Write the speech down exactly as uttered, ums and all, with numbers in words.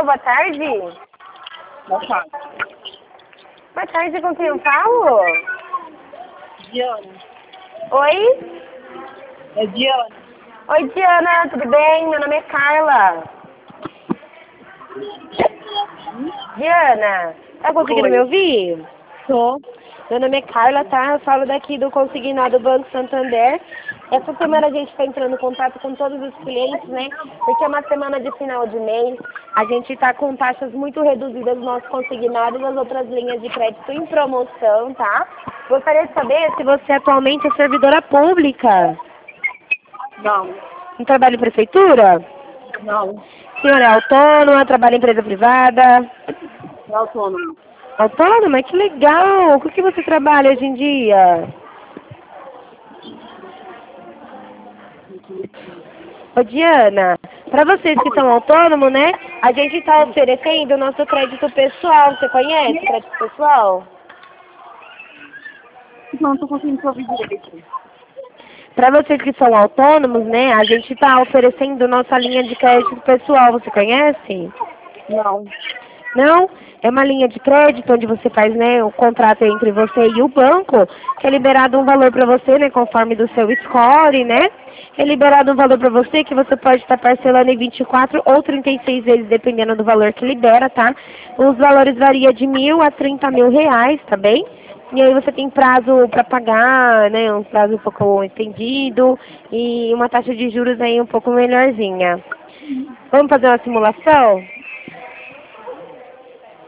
Alô, boa tarde. Boa tarde. Boa tarde, com quem eu falo? Diana. Oi? É Diana. Oi, Diana, tudo bem? Meu nome é Carla. Diana, tá conseguindo Oi. me ouvir? Tô. Meu nome é Carla, tá? Eu falo daqui do Consignado Banco Santander. Essa semana a gente está entrando em contato com todos os clientes, né? Porque é uma semana de final de mês. A gente está com taxas muito reduzidas no nosso consignado e nas outras linhas de crédito em promoção, tá? Gostaria de saber se você atualmente é servidora pública. Não. Não trabalha em prefeitura? Não. Senhora é autônoma, trabalha em empresa privada? É autônomo. Autônoma? Que legal! Com o que você trabalha hoje em dia? Ô Diana, para vocês que são autônomos, né? A gente está oferecendo o nosso crédito pessoal. Você conhece crédito pessoal? Não tô conseguindo te ouvir direito. Para vocês que são autônomos, né? A gente está oferecendo nossa linha de crédito pessoal. Você conhece? Não. Não? É uma linha de crédito onde você faz, né, o contrato entre você e o banco, que é liberado um valor para você, né, conforme do seu score, né? É liberado um valor para você que você pode estar parcelando em vinte e quatro ou trinta e seis vezes, dependendo do valor que libera, tá? Os valores variam de mil a trinta mil reais, tá bem? E aí você tem prazo para pagar, né, um prazo um pouco estendido e uma taxa de juros aí um pouco melhorzinha. Vamos fazer uma simulação?